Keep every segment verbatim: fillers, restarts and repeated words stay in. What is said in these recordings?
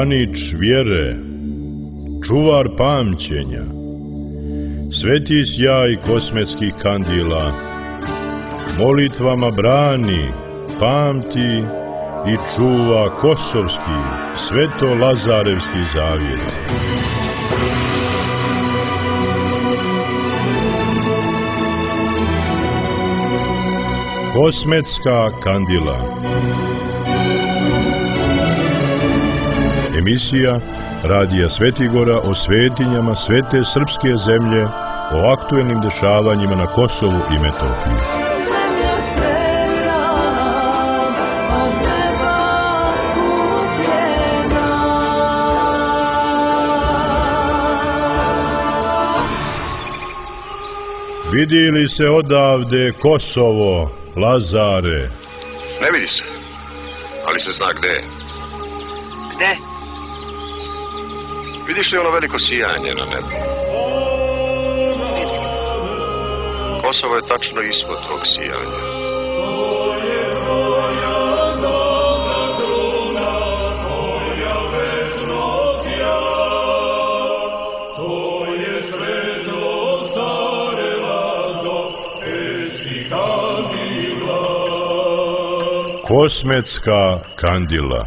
branič vjere, čuvar pamćenja, sveti sjaj kosmetskih kandila, molitvama brani, pamti i čuva kosovski, sveto-lazarevski zavjet. Kosmetska kandila. Emisija Radija Svetigora o svetinjama svete srpske zemlje, o aktuelnim dešavanjima na Kosovu i Metohiji. Vidi li se odavde Kosovo, Lazare? Ne vidi se, ali se zna gde je. Gde? Vidiš li ono veliko sijanje na nebu? Kosovo je tačno ispod tog sijanja. Kosmetska kandila.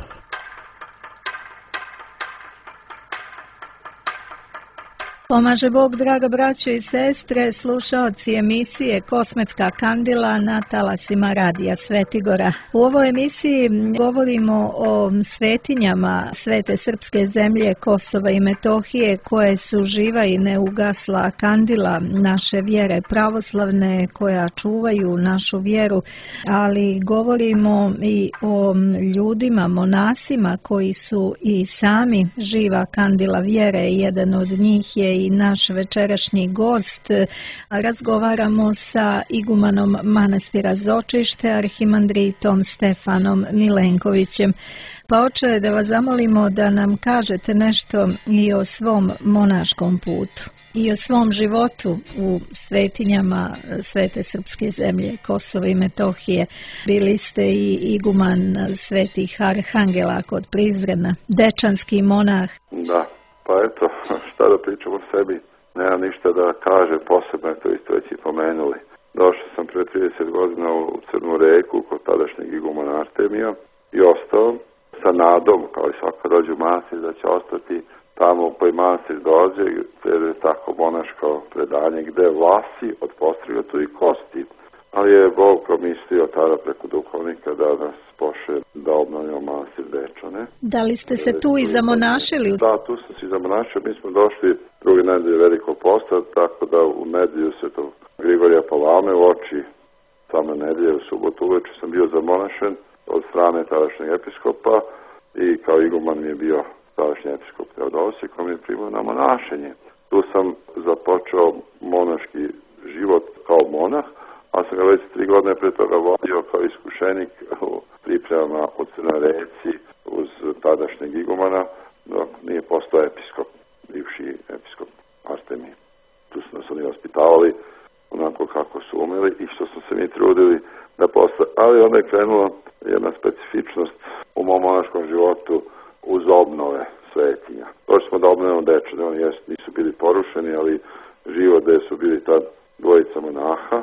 Pomaže Bog, draga braćo i sestre, slušaoci emisije Kosmetska kandila na talasima Radija Svetigora. U ovoj emisiji govorimo o svetinjama svete srpske zemlje Kosova i Metohije, koje su živa i neugasla kandila naše vjere pravoslavne, koja čuvaju našu vjeru, ali govorimo i o ljudima, monasima koji su i sami živa kandila vjere. Jedan od njih je i naš večerašnji gost. Razgovaramo sa igumanom manastira Zočište, arhimandritom Stefanom Milenkovićem. Pa oče, da vas zamolimo da nam kažete nešto i o svom monaškom putu i o svom životu u svetinjama svete srpske zemlje Kosova i Metohije. Bili ste i iguman svetih arhangela kod Prizrena, dečanski monah. Da. Pa eto, šta da pričam o sebi, nema ništa da kaže posebno, to isto već i pomenuli. Došao sam pre trideset godina u Crnu Reku kod tadašnjeg igumana Artemija i ostao sa nadom, kao i svaka dođe u manastir, da će ostati tamo u koji manastir dođe, jer je tako monaško predanje gde vlasi od postriga tu i kosti. Ali je Bog promislio tada preko duhovnika da nas pošle da obnovimo manastir Dečane. Da li ste se tu i zamonašili? Da, tu sam se zamonašio. Mi smo došli druge nedelje velikog posta, tako da u nedelju Svetog Grigorija Palame u oči same nedelje u subotu uveče sam bio zamonašen od strane tadašnjeg episkopa i kao iguman mi je bio tadašnji episkop Teodosije koji mi je primao na monašenje. Tu sam započeo monaški život kao monah, a sam ga već tri godine pre toga vodio kao iskušenik u pripremama u Crnoj Reci uz tadašnjeg igumana, dok nije postao episkop, bivši episkop Artemij. Tu su nas oni vaspitavali onako kako su umeli i što smo se mi trudili da postane. Ali onda je krenula jedna specifičnost u mom monaškom životu uz obnove svetinja. Došli smo da obnovimo Dečane, oni jest, nisu bili porušeni, ali živo gde su bili tad dvojica monaha,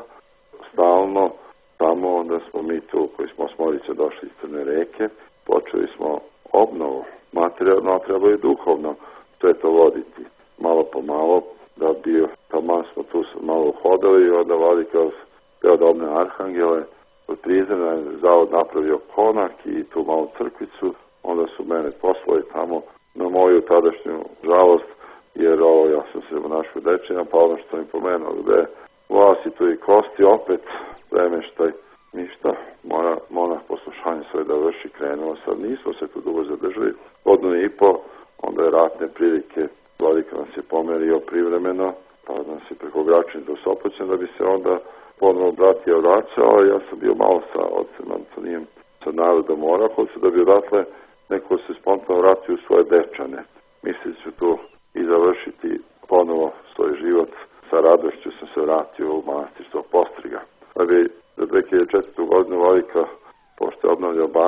stalno tamo, onda smo mi tu koji smo osmorice došli iz Crne Reke, počeli smo obnovu materijalno, a treba i duhovno sve to voditi. Malo po malo, da bio, tamo smo tu malo hodali i onda vodi kao Teodobne arhangele, od Prizrena je zavod napravio konak i tu malu crkvicu, onda su mene poslali tamo na moju tadašnju žalost, jer ovo, ja sam se monašio Dečina, pa ono što mi pomenuo, gde vlasi tu i kosti, opet premeštaj, ništa, mora monah poslušanje svoje da vrši, krenuo sad, nismo se tu dugo zadržali, godinu i po, onda je ratne prilike, vladika nas je pomerio privremeno, pa nas je preko Gračnica usopoćen, da bi se onda ponovno bratija vraćao, ja sam bio malo sa ocem Antonijem, sa narodom Orahovcu, da bi odatle neko se spontano vratio u svoje Dečane. Mislim ću tu i završiti ponovo svoj život. Sa radošću sam se vratio u manastir Svog Postriga. Da bi za dve hiljade četvrtu. godinu vladika, pošto je obnavljao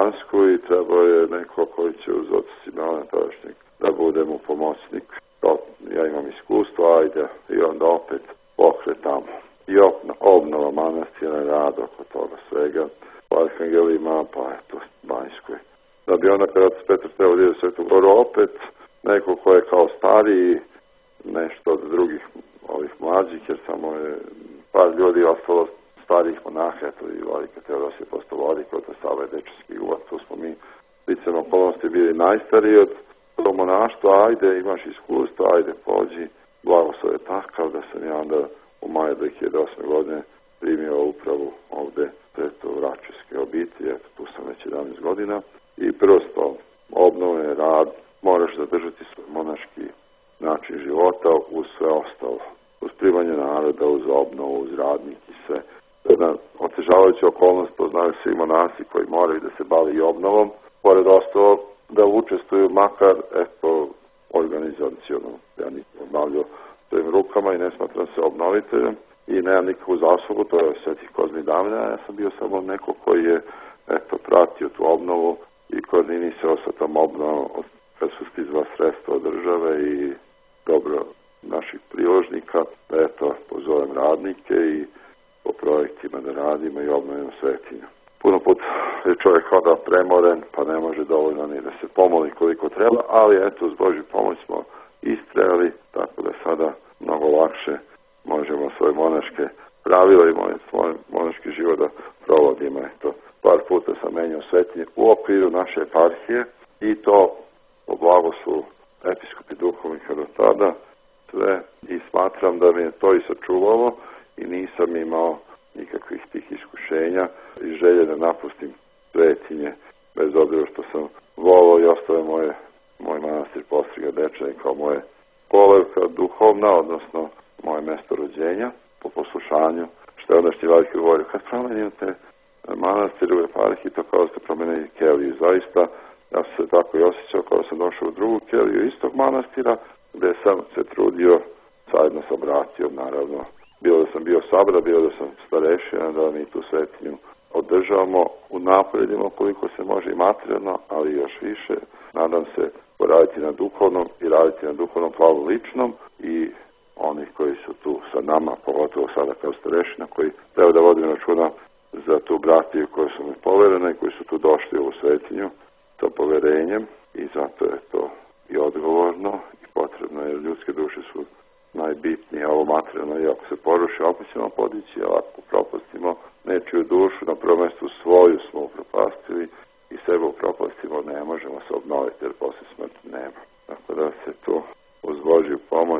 Bansku i trebao je neko koji će uz oca Simeona tadašnjeg da bude mu pomoćnik. To, ja imam iskustvo, ajde, i onda opet pokretamo. I obnova manastira, rad oko toga svega, po Arhangelima, pa eto, Banjskoj. Da bi onda kada Petar trebao da ide u Svetu Goru, opet neko ko je kao stariji, nešto od drugih ovih mlađih, jer samo je par ljudi ostalo starih monaha, eto i Vladika Teodosije postao vladika, to je Sava Dečanski uvat, tu smo mi licem okolnosti bili najstariji od tog monaštva, ajde, imaš iskustvo, ajde, pođi, blagoslov je takav da sam ja onda u maju dve hiljade osme. godine primio upravu ovde preto Vračevske obitelji, eto tu sam već jedanaest godina i prosto obnove, rad, moraš zadržati svoj monaški način života uz sve ostalo, uz primanje naroda, uz obnovu, uz radnik i sve. Jedna otežavajuća okolnost, to znaju svi monasi koji moraju da se bavi i obnovom, pored ostalo da učestvuju makar eto organizacijono. Ja nisam obnavljao svojim rukama i ne smatram se obnoviteljem i nemam nikakvu zaslugu, to je Sveti Kozmi Damjan, ja sam bio samo neko koji je eto pratio tu obnovu i koordinisao sa tom obnovom kad su stizala sredstva od države i dobro naših priložnika, da eto pozovem radnike i po projektima da radimo i obnovimo svetinju. Puno put je čovjek hoda premoren, pa ne može dovoljno ni da se pomoli koliko treba, ali eto, s Božju pomoć smo istrajali, tako da sada mnogo lakše možemo svoje monaške pravila i svoj monaški život da provodimo. Eto, par puta sam menjao svetinje u okviru naše eparhije i to po blagoslovu episkopi duhovnika do tada sve i smatram da mi je to i sačuvalo i nisam imao nikakvih tih iskušenja i želje da napustim svetinje, bez obzira što sam volao i ostao moje, moj manastir Postriga Dečani kao moje kolevka duhovna, odnosno moje mesto rođenja po poslušanju, što je ondašnji vladika govorio, kad promenite manastir u eparhiji, to kao da ste promenili keliju. Zaista, ja sam se tako i osjećao kao da sam došao u drugu keliju istog manastira, gde sam se trudio zajedno sa bratijom, naravno, bilo da sam bio sabra, bilo da sam starešina, da mi tu svetinju održavamo, unapredimo koliko se može i materijalno, ali još više, nadam se, poraditi na duhovnom i raditi na duhovnom plavu ličnom i onih koji su tu sa nama, pogotovo sada kao starešina, koji treba da vodim računa za tu bratiju koju su mi poverene i koji su tu došli u ovu svetinju sa poverenjem i zato je to i odgovorno i potrebno, jer ljudske duše su najbitnije, ovo materijalno, i ako se poruši, opet ćemo podići, a ako propustimo nečiju dušu, na prvom mjestu svoju smo upropastili i sebe upropastimo, ne možemo se obnoviti, jer posle smrti nema. Tako da se to uz Božju pomoć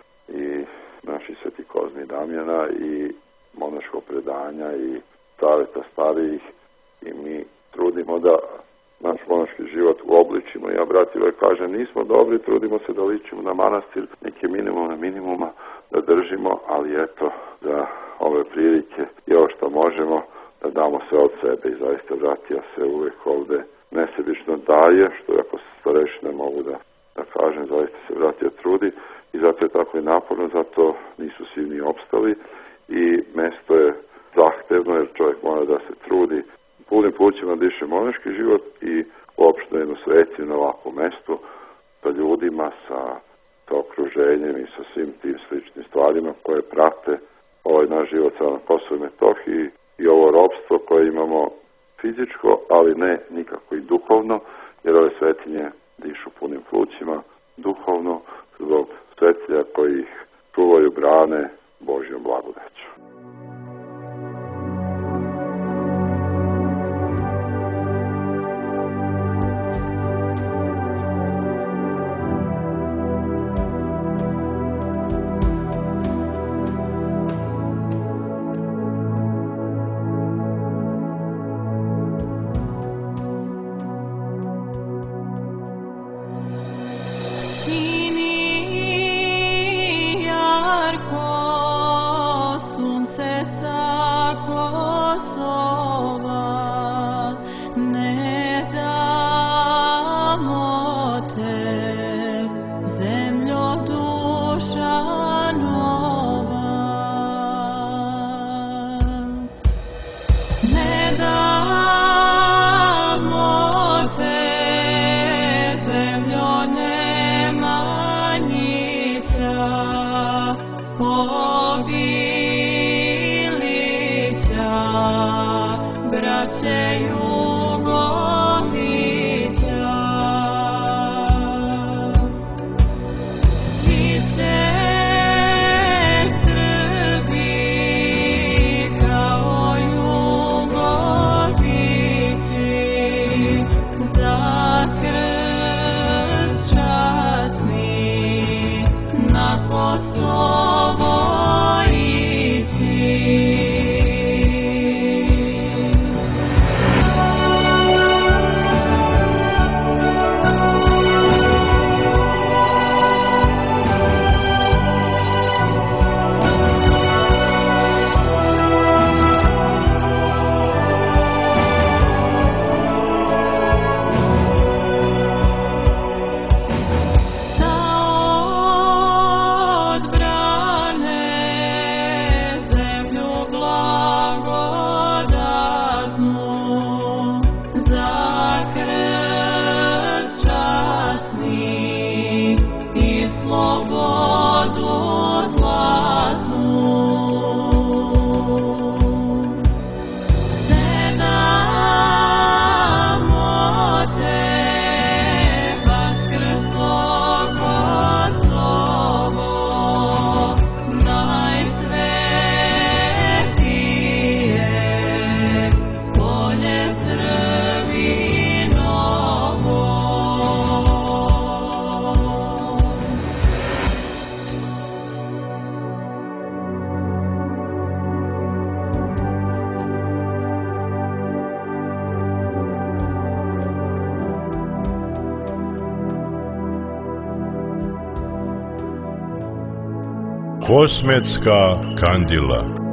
i naši Sveti Kozmi Damjana i monaško predanja i saveta starijih i mi trudimo da naš monaški život uobličimo. Ja, brati, uvek kažem, nismo dobri, trudimo se da ličimo na manastir, neke minimuma minimuma da držimo, ali eto, za ove prilike i ovo što možemo da damo sve od sebe i zaista, brati, ja se uvek ovde nesebično daje, što ako se starešine mogu da, da kažem, zaista se, brati, trudi i zato je tako i naporno, zato nisu svi ni opstali i mesto je zahtevno, jer čovjek mora da se trudi punim plućima diše monaški život i uopšte jednu svetinju na ovakvom mestu sa ljudima, sa, sa okruženjem i sa svim tim sličnim stvarima koje prate ovaj naš život na Kosovu i Metohiji i ovo ropstvo koje imamo fizičko, ali ne nikako i duhovno, jer ove svetinje dišu punim plućima duhovno zbog svetilja koji ih čuvaju, brane Božjom blagodaću. Sini yar ko Kosmetska kandila.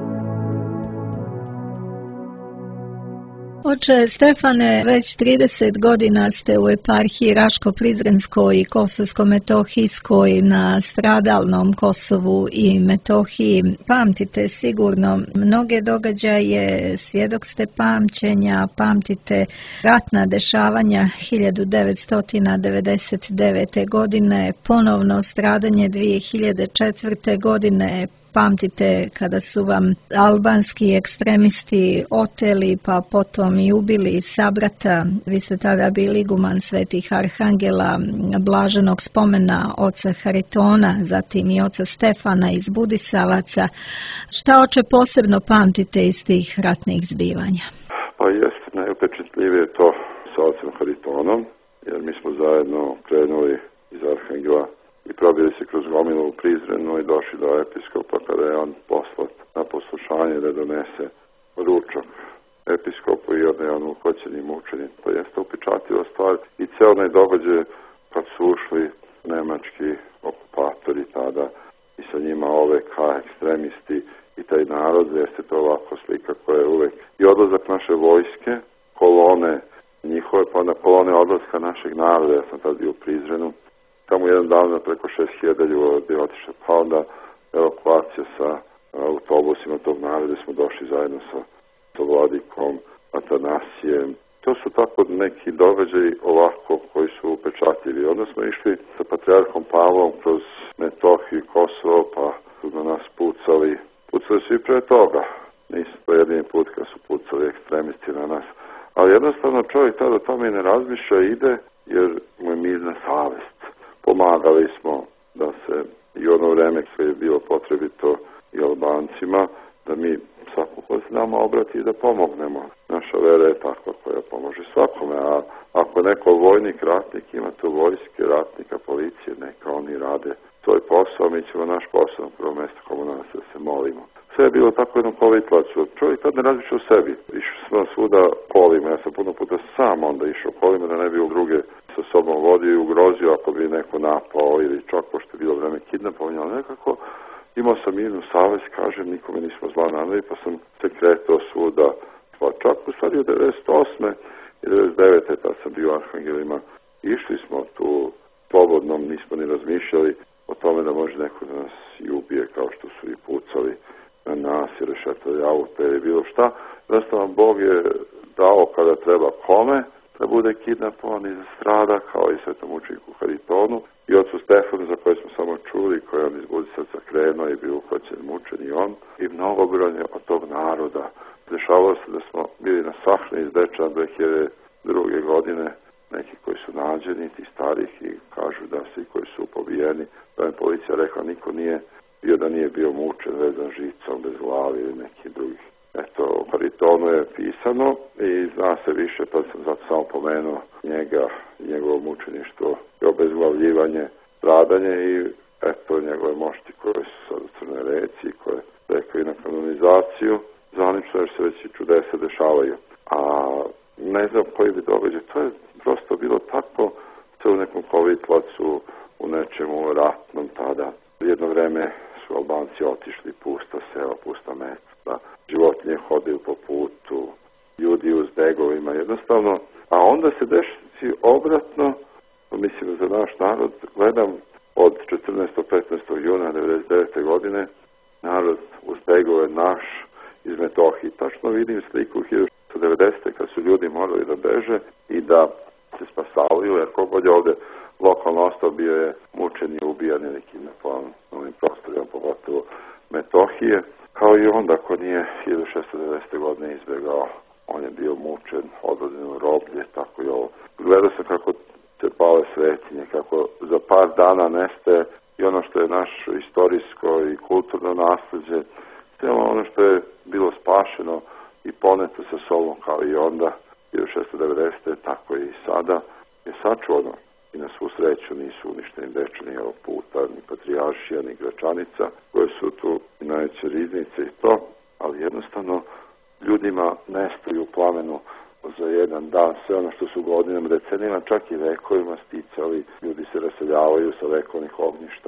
Oče Stefane, već trideset godina ste u eparhiji Raško-Prizrenskoj i Kosovsko-Metohijskoj na stradalnom Kosovu i Metohiji. Pamtite sigurno mnoge događaje, svjedok ste pamćenja, pamtite ratna dešavanja hiljadu devetsto devedeset devete. godine, ponovno stradanje dvije hiljade četvrte. godine, pamtite kada su vam albanski ekstremisti oteli pa potom i ubili sabrata. Vi ste tada bili iguman Svetih Arhangela, blaženog spomena oca Haritona, zatim i oca Stefana iz Budisavaca. Šta, oče, posebno pamtite iz tih ratnih zbivanja? Pa jeste najupečetljivije to sa ocem Haritonom, jer mi smo zajedno krenuli iz Arhangela i probili se kroz gomilu u Prizrenu i došli do episkopa kada je on poslat na poslušanje da donese ručak episkopu i onda je on uhoćen i mučen. To jeste upečatljiva stvar i ceo onaj događaj kad su ušli nemački okupatori tada i sa njima ove ka ekstremisti i taj narod, jeste to ovako slika koja je uvek i odlazak naše vojske, kolone njihove, pa onda kolone odlaska našeg naroda. Ja sam tada bio u Prizrenu. Tamo jedan dan na preko šest hiljada ljudi otišao, pa onda evakuacija sa autobusima tog naroda, smo došli zajedno sa, sa vladikom Atanasijem. To su tako neki događaji ovako koji su upečatljivi. Onda smo išli sa patrijarhom Pavlom kroz Metohiju i Kosovo, pa su na nas pucali. Pucali su i pre toga. Nisu to jedini put kad su pucali ekstremisti na nas. Ali jednostavno čovjek tada o tome i ne razmišlja, ide jer mu je mirna savest. Pomagali smo da se i ono vreme sve je bilo potrebito i Albancima, da mi svako ko se nama obrati i da pomognemo. Naša vera je takva koja pomože svakome, a ako neko vojnik, ratnik, ima tu vojske, ratnika, policije, neka oni rade svoj posao, mi ćemo naš posao na prvo mjesto komu nas da se molimo. Sve je bilo tako jednom kolitlacu. Čovjek tad ne razmišlja o sebi. Išao sam svuda kolima, ja sam puno puta sam onda išao kolima da ne bi u druge sa sobom vodio i ugrozio ako bi neko napao ili čak pošto je bilo vreme kidnapovanja, ali nekako imao sam mirnu savest, kažem, nikome nismo zla naneli, pa sam se kretao svuda, pa čak u stvari u devedeset osme i devedeset devete tad sam bio u Arhangelima. Išli smo tu slobodno, nismo ni razmišljali o tome da može neko da nas i ubije kao što su i pucali na nas i rešetali auto ili bilo šta. Jednostavno, Bog je dao kada treba kome da bude kidnapovan i strada, kao i svetom učeniku Haritonu i ocu Stefanu, za koje smo samo čuli, koji on iz Budisavca krenuo i bio uhoćen, mučen i on, i mnogobrojne od tog naroda. Dešavalo se da smo bili na Sahni iz Dečana dve hiljade druge. godine, neki koji su nađeni, ti starih, i kažu da svi koji su pobijeni, da je policija rekla niko nije bio da nije bio mučen, vezan žicom, bez glavi ili neki drugih. Eto, o Haritonu je pisano i zna se više, pa sam zato samo pomenuo njega, njegovo mučeništvo i obezglavljivanje, stradanje i eto njegove mošti koje su sad u Crnoj Reci, koje rekao i na kanonizaciju, zvanično jer se već i čudesa dešavaju. A ne znam koji bi događaj, to je prosto bilo tako, sve u nekom kovitlacu, u nečemu ratnom tada. Jedno vreme su Albanci otišli, pusta sela, pusta mesta, životinje hodili po putu, ljudi uz begovima, jednostavno. A onda se desi obratno, mislim za naš narod, gledam od četrnaestog do petnaestog juna devedeset devete. godine, narod uz begove naš iz Metohije. Tačno vidim sliku hiljadu šeststo devedesete. kad su ljudi morali da beže i da se spasavaju, jer kogod je ovde lokalno ostao bio je mučen i ubijan ili kidnapovan na ovim prostorima, pogotovo Metohije. Kao i onda, ako nije hiljadu šeststo devedesete. godine izbjegao, on je bio mučen, odvođen u roblje, tako i ovo. Gledao sam kako se pale svetinje, kako za par dana nestaje i ono što je naše istorijsko i kulturno nasleđe, sve ono što je bilo spašeno i poneto sa sobom kao i onda, hiljadu šeststo devedesete. tako i sada, je sačuvano. I na svu sreću nisu uništeni Dečani ovog puta, ni Patrijaršija, ni Gračanica, koje su tu i najveće riznice i to, ali jednostavno ljudima nestaju u plamenu za jedan dan sve ono što su godinama, decenijama, čak i vekovima sticali. Ljudi se raseljavaju sa vekovnih ognjišta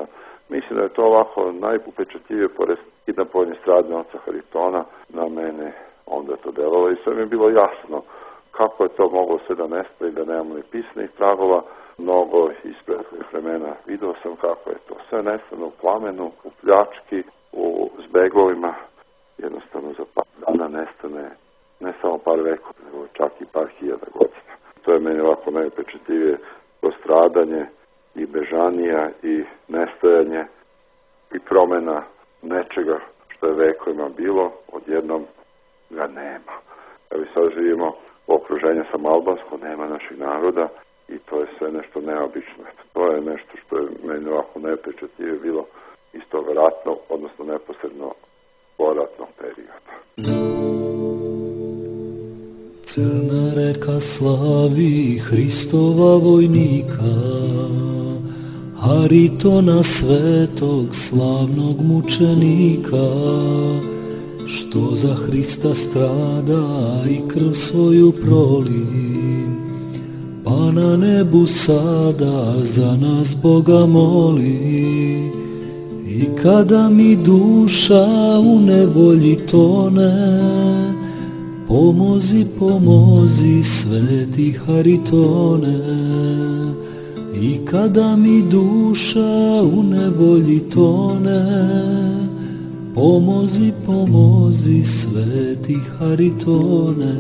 Mislim da je to ovako najupečatljivije pored i na poljnje stradne oca Haritona na mene onda to delovalo i sve mi je bilo jasno kako je to moglo sve da nestaje i da nemamo ni pisnih tragova. Mnogo iz prethodnih vremena video sam kako je to sve nestano u plamenu, u pljački, u zbegovima. Jednostavno za par dana nestane ne samo par vekova, nego čak i par hiljada godina. To je meni ovako najupečatljivije to stradanje i bežanija i nestajanje i promena nečega što je vekovima bilo, odjednom ga nema. Evo sad živimo u okruženju sam albansko, nema naših naroda i to je sve nešto neobično. To je nešto što je meni ovako najupečatljivije bilo iz tog ratnog, odnosno neposredno poratnog perioda. Crna reka slavi Hristova vojnika, Haritona svetog slavnog mučenika, što za Hrista strada i krv svoju proli, pa na nebu sada za nas Boga moli. I kada mi duša u nevolji tone, pomozi, pomozi, sveti Haritone. I kada mi duša u nevolji tone, pomozi, pomozi, sveti Haritone.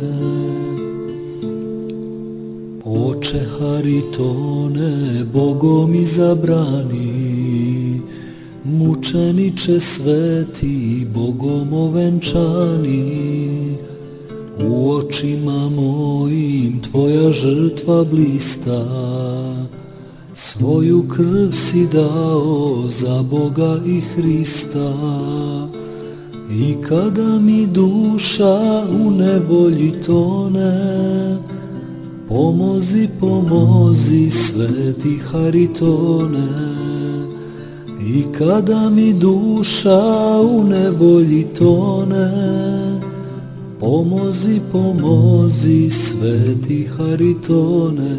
Oče Haritone, Bogom izabrani, mučeniče sveti, Bogom ovenčani, u očima mojim tvoja žrtva blista, svoju krv si dao za Boga i Hrista. I kada mi duša u nevolji tone, pomozi, pomozi, sveti Haritone. I kada mi duša u nevolji tone, pomozi, pomozi, sveti Haritone.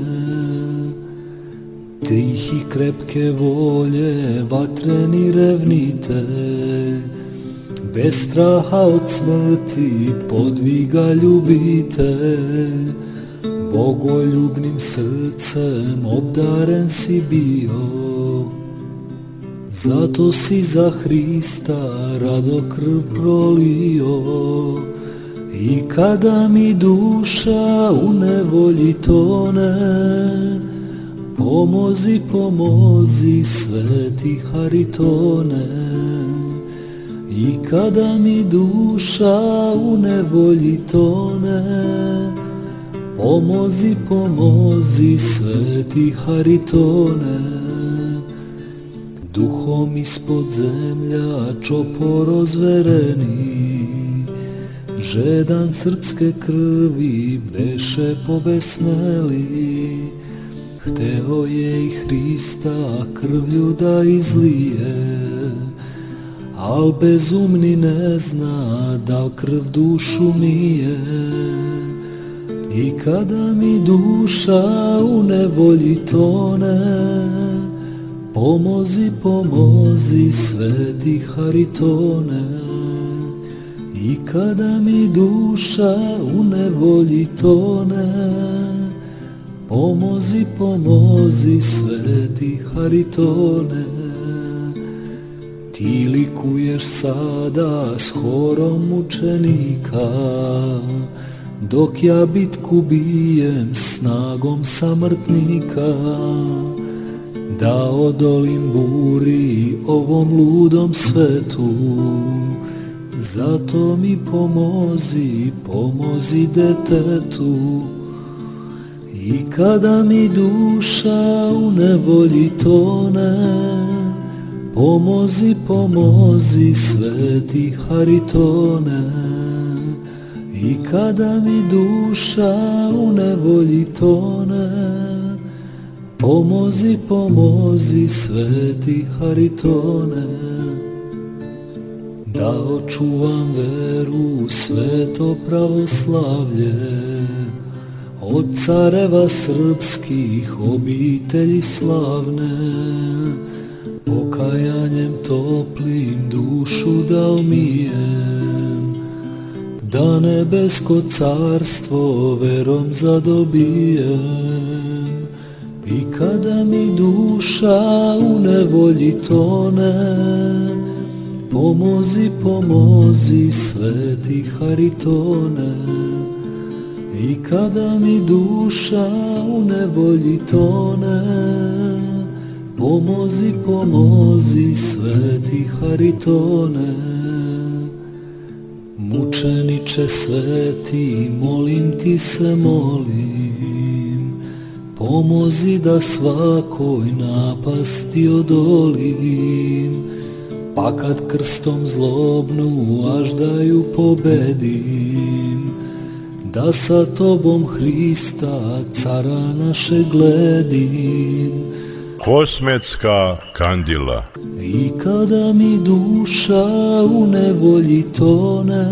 Tihi krepke volje, vatreni revnite, bez straha od smrti podviga ljubite. Bogoljubnim srcem obdaren si bio, zato si za Hrista rado krv prolio. I kada mi duša u nevolji tone, pomozi, pomozi, sveti Haritone. I kada mi duša u nevolji tone, pomozi, pomozi, sveti Haritone. Duhom ispod zemlja čopor ozvereni, žedan srpske krvi beše pobesneli. Hteo je i Hrista krvlju da izlije, al bezumni ne zna da krv dušu mije. I kada mi duša u nevolji tone, pomozi, pomozi, sveti Haritone. I kada mi duša u nevolji tone, pomozi, pomozi, sveti Haritone. Ti likuješ sada s horom mučenika, dok ja bitku bijem snagom samrtnika. Da odolim buri ovom ludom svetu, zato mi pomozi, pomozi detetu. I kada mi duša u nevolji tone, pomozi, pomozi, sveti Haritone. I kada mi duša u nevolji tone, pomozi, pomozi, sveti Haritone. Da očuvam veru, sveto pravoslavlje, od careva srpskih obitelji slavne. pokajanjem toplim dušu da umijem, da nebesko carstvo verom zadobijem. I kada mi duša u nevolji tone, pomozi, pomozi, sveti Haritone. I kada mi duša u nevolji tone, pomozi, pomozi, sveti Haritone. Mučeniče sveti, molim ti se, molim, pomozi da svakoj napasti odolim, pa kad krstom zlobnu aždaju pobedim, da sa tobom Hrista, cara naše, gledim. Kosmetska kandila. I kada mi duša u nevolji tone.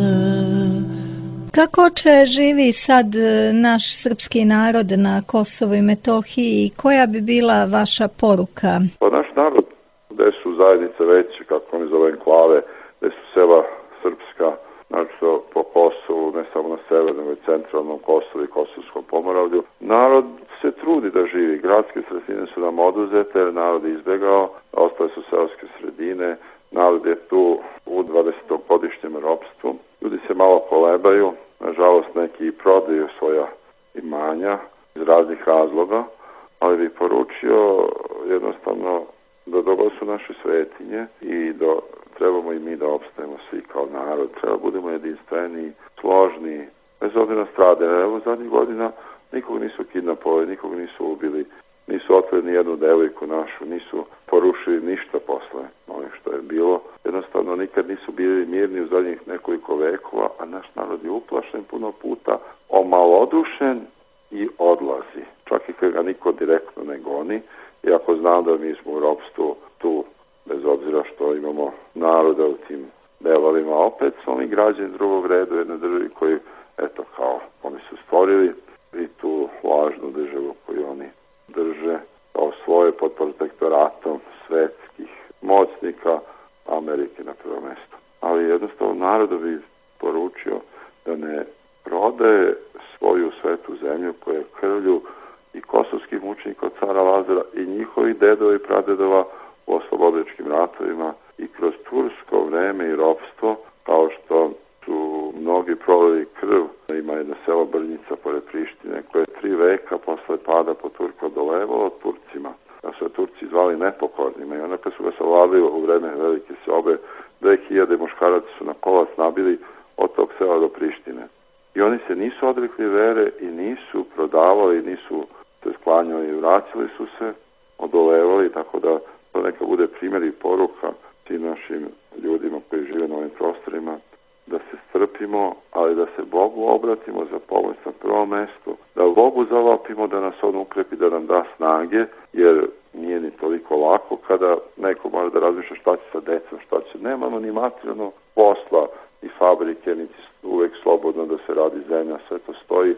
Kako će živi sad naš srpski narod na Kosovu i Metohiji i koja bi bila vaša poruka? Pa naš narod, gde su zajednice veće, kako oni zove enklave, gde su sela srpska, znači po Kosovu, ne samo na severnom, već centralnom Kosovu i Kosovskom Pomoravlju. Narod se trudi da živi. Gradske sredine su nam oduzete, narod je izbjegao, ostale su seoske sredine, narod je tu u dvadesetogodišnjem ropstvu. Ljudi se malo kolebaju, nažalost neki i prodaju svoja imanja iz raznih razloga, ali bi poručio jednostavno da dobro su naše svetinje i da trebamo i mi da opstajemo svi kao narod, treba budemo jedinstveni, složni, bez obzira na strade. Evo zadnjih godina nikog nisu kidnapovali, nikog nisu ubili, nisu otvorili ni jednu devojku našu, nisu porušili ništa posle onih što je bilo. Jednostavno nikad nisu bili mirni u zadnjih nekoliko vekova, a naš narod je uplašen puno puta, omalodušen i odlazi. Čak i kad ga niko direktno ne goni, iako znam da mi smo u ropstvu tu, bez obzira što imamo naroda u tim delovima, opet su oni građani drugog reda u jednoj državi koji, eto kao, oni su stvorili i tu lažnu državu koju oni drže kao svoje pod protektoratom svetskih moćnika, Amerike na prvo mesto. Ali jednostavno narodu bi poručio da ne prodaje svoju svetu zemlju koja je krvlju i kosovskih mučenika od cara Lazara i njihovi dedova i pradedova u oslobodilačkim ratovima i kroz tursko vreme i ropstvo, kao što su mnogi prolili krv. Ima jedno selo Brnjica pored Prištine koje je tri veka posle pada po Turku odolevalo Turcima. Da su Turci zvali nepokornima i onda kad su ga savladili u vreme velike seobe, dve hiljade muškaraca su na kolac nabili od tog sela do Prištine. I oni se nisu odrekli vere i nisu prodavali, nisu se sklanjali i vraćali su se, odolevali, tako da to neka bude primjer i poruka svim našim ljudima koji žive na ovim prostorima, da se strpimo, ali da se Bogu obratimo za pomoć na prvom mestu, da Bogu zavapimo da nas on ukrepi, da nam da snage, jer nije ni toliko lako kada neko može da razmišlja šta će sa decom, šta će. Nemamo ni materijalno posla i fabrike, niti uvek slobodno da se radi zemlja, sve to stoji,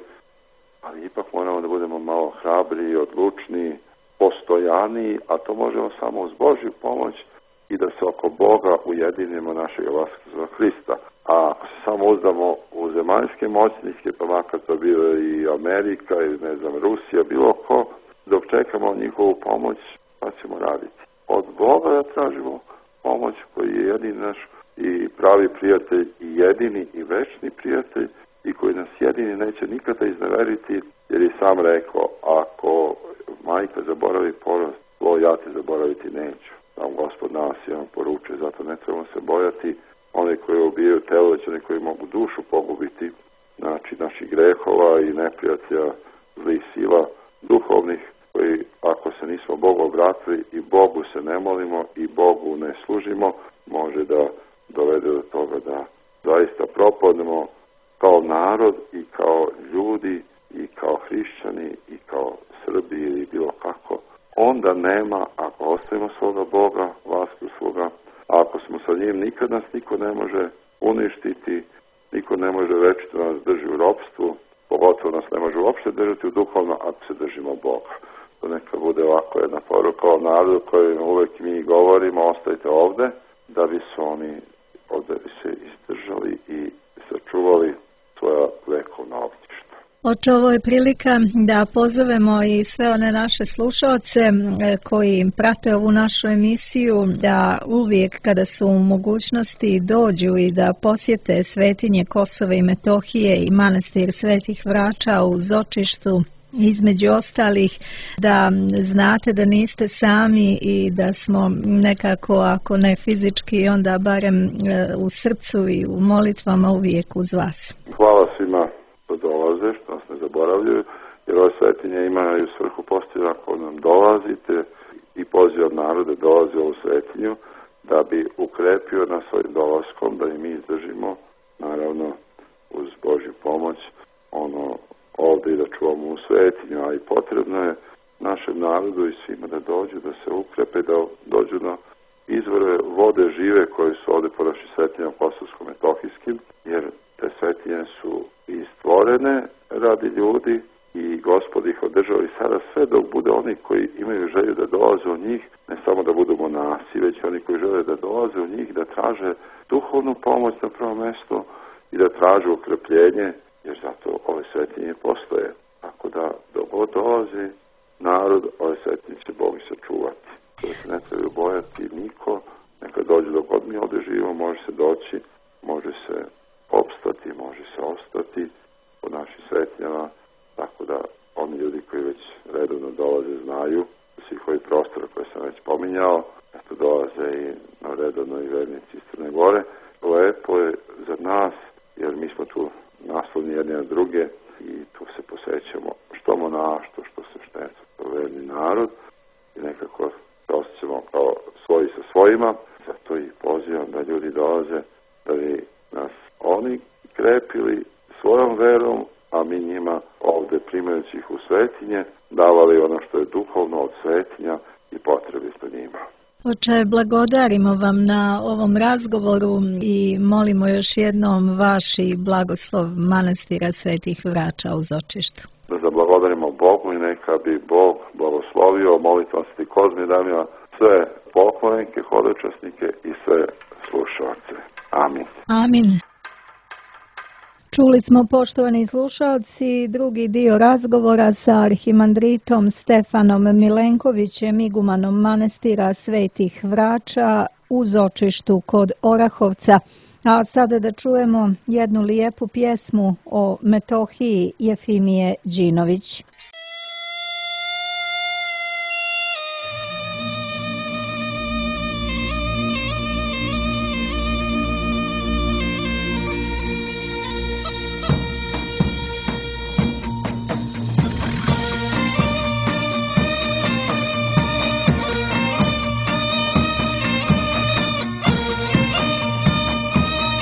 ali ipak moramo da budemo malo hrabri, odlučni, postojaniji, a to možemo samo uz Božju pomoć i da se oko Boga ujedinimo našeg Vaskrsa Hrista. A ako se samo uzdamo u zemaljske moćnike, pa makar to bilo i Amerika ili ne znam Rusija, bilo ko, dok čekamo njihovu pomoć, pa ćemo raditi. Od Boga da tražimo pomoć koji je jedini naš i pravi prijatelj i jedini i večni prijatelj i koji nas jedini neće nikada izneveriti, jer je sam rekao, ako majka zaboravi porast, svoj ja ti zaboraviti neću. Sam Gospod nas je on poručuje, zato ne trebamo se bojati oni koji ubijaju telo, već oni koji mogu dušu pogubiti, znači naših grehova i neprijatelja zlih sila duhovnih, koji ako se nismo Bogu obratili i Bogu se ne molimo i Bogu ne služimo, može da dovede do toga da zaista propadnemo kao narod i kao ljudi i kao hrišćani i kao Srbi ili bilo kako. Onda nema, ako ostavimo svoga Boga, Vaskrsloga, a ako smo sa njim, nikad nas niko ne može uništiti, niko ne može večito nas drži u ropstvu, pogotovo nas ne može uopšte držati u duhovno ako se držimo Boga. to neka bude ovako jedna poruka o narodu kojem uvek mi govorimo, ostajte ovde, da bi se oni ovde bi se izdržali i sačuvali svoja vekovna ognjišta. Oče, ovo je prilika da pozovemo i sve one naše slušaoce koji prate ovu našu emisiju da uvijek kada su u mogućnosti dođu i da posjete svetinje Kosova i Metohije i manastir Svetih Vrača u Zočištu, između ostalih, da znate da niste sami i da smo nekako, ako ne fizički, onda barem u srcu i u molitvama uvijek uz vas. Hvala svima što dolaze, što nas ne zaboravljaju, jer ove svetinje imaju svrhu postoje ako nam dolazite i pozivam narod da dolazi u ovu svetinju, da bi ukrepio na svojim dolaskom, da i mi izdržimo, naravno uz Božju pomoć, ono ovdje i da čuvamo u svetinju, ali potrebno je našem narodu i svima da dođu, da se ukrepe, da dođu na izvore vode žive koje su ovdje po našim svetinjama kosovsko-metohijskim, jer te svetinje su i stvorene radi ljudi i Gospod ih održao i sada sve dok bude oni koji imaju želju da dolaze u njih, ne samo da budu monasi, već oni koji žele da dolaze u njih, da traže duhovnu pomoć na prvo mjesto i da traže ukrepljenje, jer zato ove svetinje postoje. Tako da dok god dolazi narod, ove svetinje će Bog i sačuvati. Da se ne trebaju bojati niko, neka dođe dok god mi ovdje živimo, može se doći, može se opstati, može se ostati po našim svetinjama, tako da oni ljudi koji već redovno dolaze znaju svih ovih prostora koje sam već pominjao, eto dolaze i na redovno i vernici iz Crne Gore. Lepo je za nas, jer mi smo tu naslovni jedni na druge i tu se posećamo što monaštvo, što se štenstvo, kao verni narod i nekako se osjećamo kao svoji sa svojima. Zato i pozivam da ljudi dolaze, da bi nas oni krepili svojom verom, a mi njima ovdje primajući ih u svetinje davali ono što je duhovno od svetinja i potrebito njima. Oče, blagodarimo vam na ovom razgovoru i molimo još jednom vaš i blagoslov manastira Svetih Vrača u Zočištu. Da zablagodarimo Bogu i neka bi Bog blagoslovio molitvom Sveti Kozmi Damija sve poklonike, hodočasnike i sve slušalce. Amin. Amin. Čuli smo, poštovani slušalci, drugi dio razgovora sa arhimandritom Stefanom Milenkovićem, igumanom manastira Svetih Vrača u Zočištu kod Orahovca. A sada da čujemo jednu lijepu pjesmu o Metohiji Jefimije Đinović.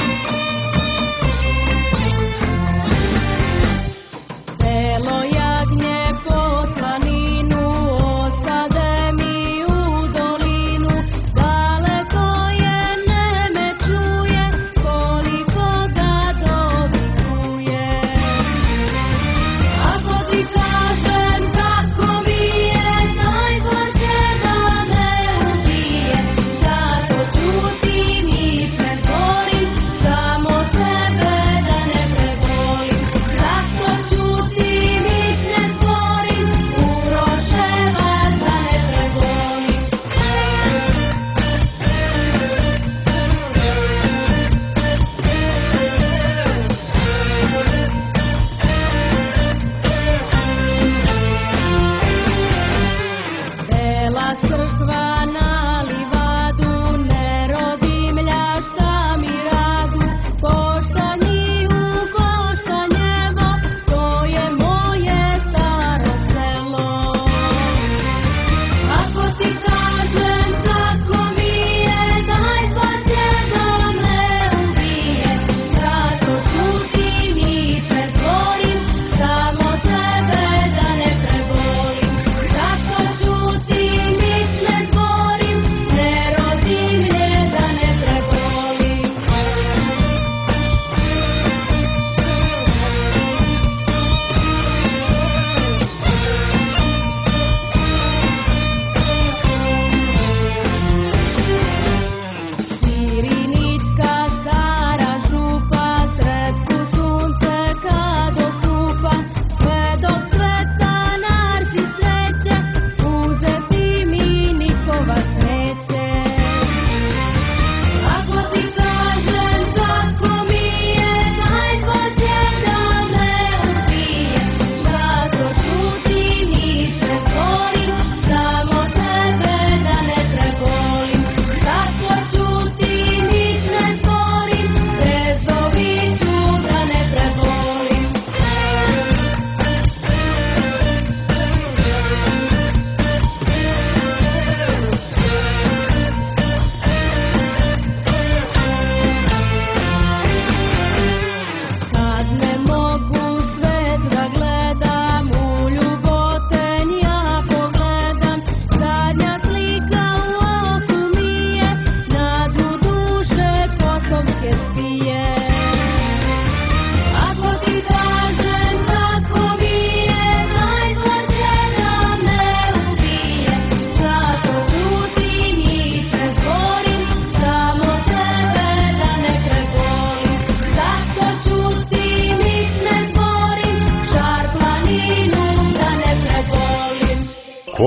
Selo Jagnje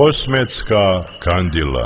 Kosmetska kandila.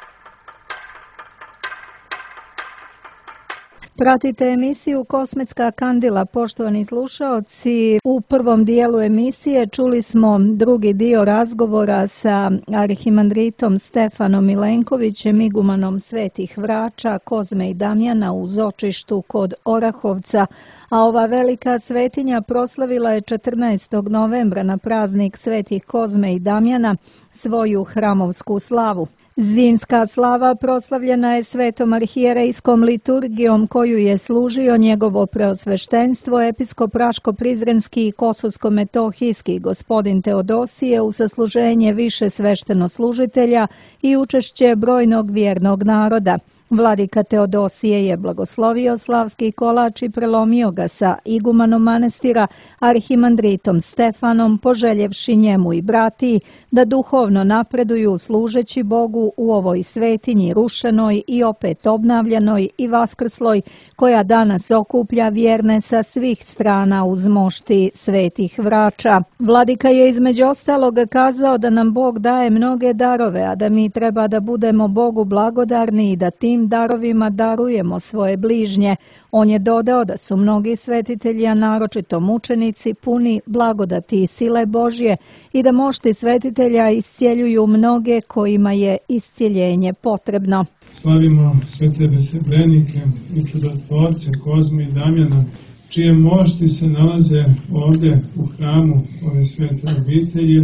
Pratite emisiju Kosmetska kandila, poštovani slušaoci. U prvom dijelu emisije čuli smo drugi dio razgovora sa arhimandritom Stefanom Milenkovićem, igumanom Svetih Vrača, Kozme i Damjana u Zočištu kod Orahovca, a ova velika svetinja proslavila je četrnaestog novembra na praznik Svetih Kozme i Damjana svoju hramovsku slavu. Zimska slava proslavljena je svetom arhijerejskom liturgijom koju je služio njegovo preosveštenstvo episkop Raško-Prizrenski i Kosovsko-metohijski gospodin Teodosije u sasluženje više sveštenoslужitelja i učešće brojnog vjernog naroda. Vladika Teodosije je blagoslovio slavski kolač i prelomio ga sa igumanom manastira arhimandritom Stefanom, poželjevši njemu i bratiji da duhovno napreduju služeći Bogu u ovoj svetinji rušenoj i opet obnavljanoj i vaskrsloj, koja danas okuplja vjerne sa svih strana uz mošti Svetih Vrača. Vladika je između ostalog kazao da nam Bog daje mnoge darove, a da mi treba da budemo Bogu blagodarni i da tim darovima darujemo svoje bližnje. On je dodao da su mnogi svetitelji, a naročito mučenici, puni blagodati i sile Božje i da mošti svetitelja iscjeljuju mnoge kojima je iscjeljenje potrebno. Slavimo svete besebrenike i čudotvorce Kozme i Damjana, čije mošti se nalaze ovdje u hramu ove svete obitelji,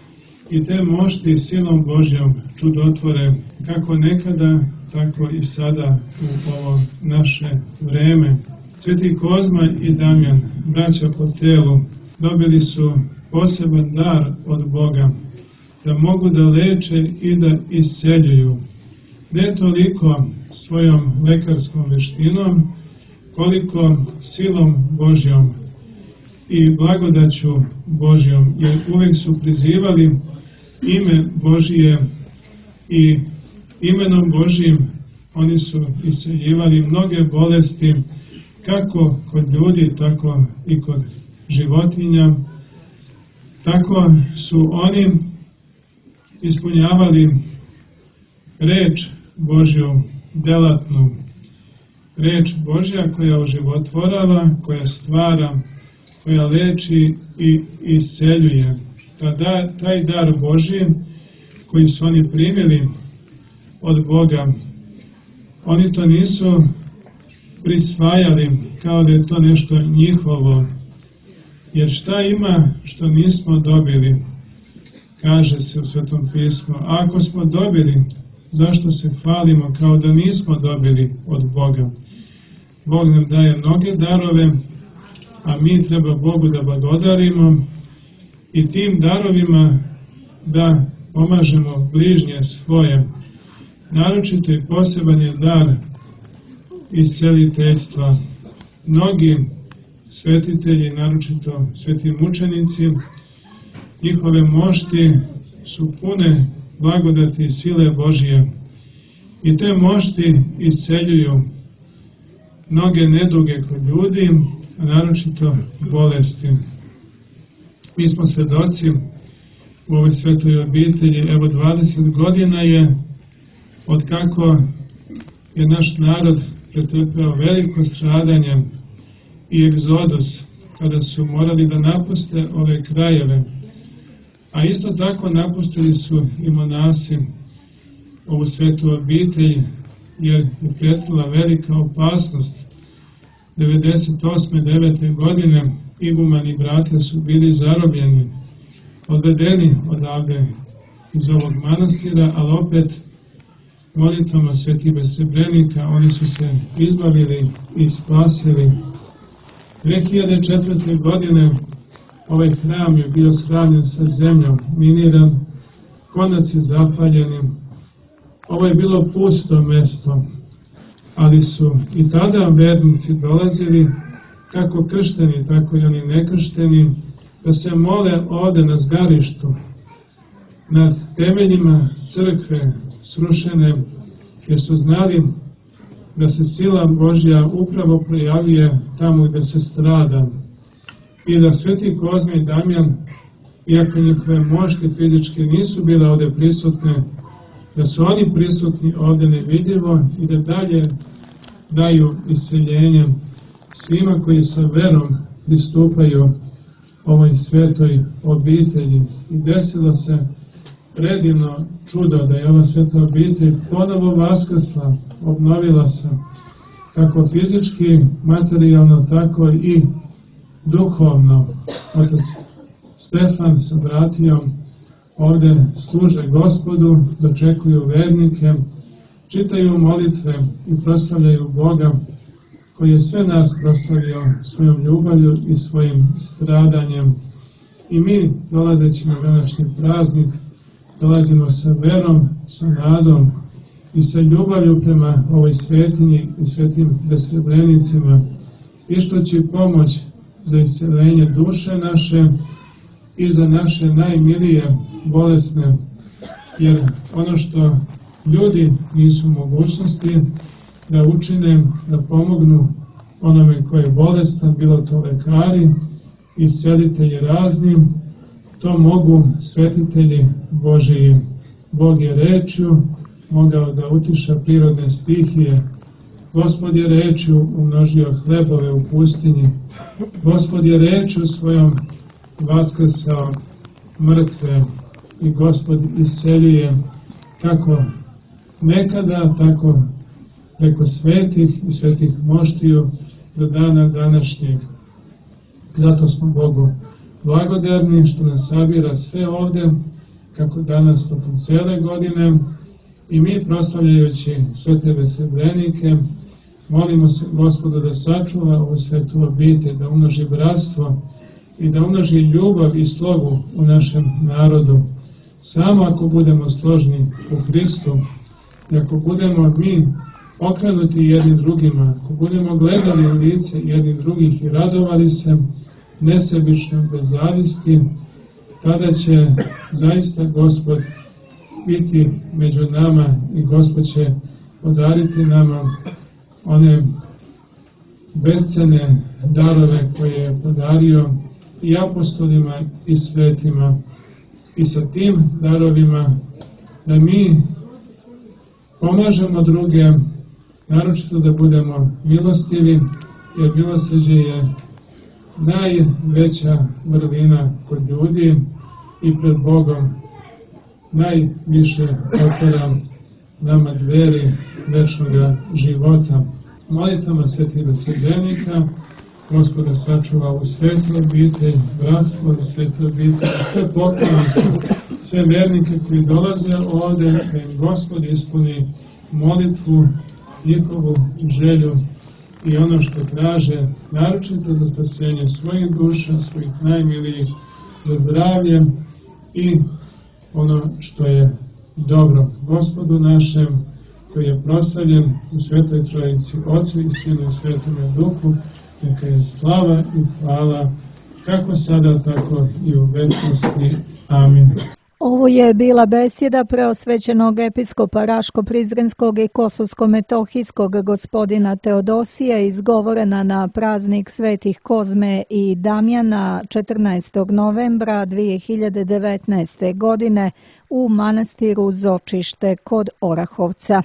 i te mošti silom Božjom čudotvore kako nekada, tako i sada u ovo naše vreme. Sveti Kozma i Damjan, braća po telu, dobili su poseban dar od Boga, da mogu da leče i da isceljuju. Ne toliko svojom lekarskom veštinom, koliko silom Božjom i blagodaću Božjom, jer uvijek su prizivali ime Božije i imenom Božjim oni su isceljivali mnoge bolesti, kako kod ljudi, tako i kod životinja. Tako su oni ispunjavali reč Božju delatnu, reč Božja koja oživotvorava, koja stvara, koja leči i isceljuje. Tada, taj dar Božji koji su oni primili od Boga, oni to nisu prisvajali kao da je to nešto njihovo, jer šta ima što nismo dobili, kaže se u Svetom pismu. A ako smo dobili, zašto se hvalimo kao da nismo dobili od Boga? Bog nam daje mnoge darove, a mi treba Bogu da blagodarimo i tim darovima da pomažemo bližnje svoje. Naročito i poseban je dar isceliteljstva. Mnogi svetitelji, naročito sveti mučenici, njihove mošti su pune blagodati i sile Božije. I te mošti isceljuju mnoge neduge kod ljudi, a naročito bolesti. Mi smo svedoci u ovoj svetoj obitelji, evo dvadeset godina je od kako je naš narod pretrpeo veliko stradanje i egzodus, kada su morali da napuste ove krajeve. A isto tako napustili su i monasi ovu svetu obitelj, jer je pretila velika opasnost. devedeset osme devete godine igumani brate su bili zarobljeni, odvedeni odavde iz ovog manastira, ali opet molitvama svetih besebrenika oni su se izbavili i spasili. dve hiljade četvrte. godine ovaj hram je bio sravnjen sa zemljom, miniran, konaci zapaljeni. Ovo je bilo pusto mesto, ali su i tada vernici dolazili, kako kršteni, tako i oni nekršteni, da se mole ovde na zgarištu, nad temeljima crkve srušene, jer su znali da se sila Božja upravo projavljuje tamo gde se strada i da sveti Kozma i Damjan iako njihove mošti fizički nisu bile ovdje prisutne, da su oni prisutni ovdje nevidljivo i da dalje daju isceljenje svima koji sa verom pristupaju ovoj svetoj obitelji. I desilo se predivno čudo da je ova sveta obitelj ponovo vaskrsla, obnovila se, kako fizički, materijalno, tako i duhovno. Otac Stefan sa bratijom ovdje služe Gospodu, dočekuju vernike, čitaju molitve i proslavljaju Boga, koji je sve nas proslavio svojom ljubavlju i svojim stradanjem. I mi, dolazeći na današnji praznik, dolazimo sa verom, sa nadom i sa ljubavlju prema ovoj svetinji i svetim besrebrenicima, ištući pomoć za isceljenje duše naše i za naše najmilije bolesne, jer ono što ljudi nisu mogućnosti da učine, da pomognu onome koji je bolestan, bilo to lekari, iscelitelji razni, to mogu svetitelji Božiji. Bog je rečju mogao da utiša prirodne stihije. Gospod je rečju umnožio hlebove u pustinji. Gospod je rečju svojom vaskrsao mrtve i Gospod isceljuje kako nekada, tako preko svetih i svetih moštiju do dana današnjeg. Zato smo Bogu blagodarni što nas sabira sve ovdje, kako danas tokom cijele godine, i mi proslavljajući svete besrebrenike molimo se Gospodu da sačuva ovu svetu obitelj, da umnoži bratstvo i da umnoži ljubav i slogu u našem narodu. Samo ako budemo složni u Hristu i ako budemo mi okrenuti jedni drugima, ako budemo gledali u lice jedni drugih i radovali se nesebično, bez zavisti, tada će zaista Gospod biti među nama i Gospod će podariti nama one bescene darove koje je podario i apostolima i svetima. I sa tim darovima da mi pomažemo druge, naročito da budemo milostivi, jer milosrđe je najveća vrlina kod ljudi i pred Bogom najviše otvara nama dveri večnog života. Molitvama svetih besrebrenika Gospoda sačuva u svetu obitelj, bratstvo u svetu obitelj, sve poklonike, sve vernike koji dolaze ovdje, da im Gospod ispuni molitvu, njihovu želju i ono što traže, naročito za spasenje svojih duša, svojih najmilijih, za zdravlje i ono što je dobro Gospodu našem, koji je proslavljen u Svetoj Trojici, Otcu i Sinu i Svetome Duhu, neka je slava i hvala, kako sada, tako i u večnosti. Amin. Ovo je bila besjeda preosvećenog episkopa Raško-Prizrenskog i Kosovsko-Metohijskog gospodina Teodosija, izgovorena na praznik svetih Kozme i Damjana četrnaestog novembra dvije hiljade devetnaeste. godine u manastiru Zočište kod Orahovca.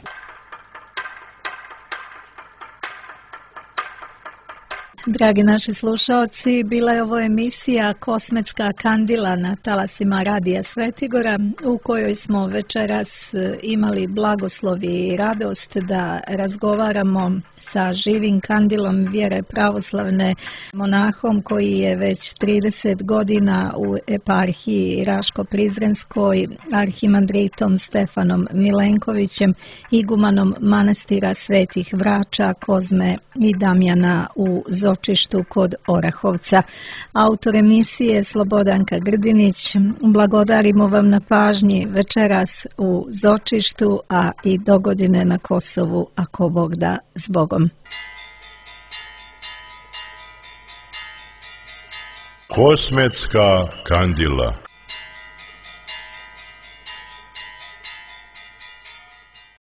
Dragi naši slušalci, bila je ovo emisija Kosmetska kandila na talasima Radija Svetigora, u kojoj smo večeras imali blagoslov i radost da razgovaramo sa živim kandilom vjere pravoslavne, monahom koji je već trideset godina u eparhiji Raško-Prizrenskoj, arhimandritom Stefanom Milenkovićem, igumanom manastira Svetih Vrača, Kozme i Damjana u Zočištu kod Orahovca. Autor emisije Slobodanka Grdinić. Blagodarimo vam na pažnji večeras u Zočištu, a i dogodine na Kosovu, ako Bog da, s Bogom. Kosmetska kandila.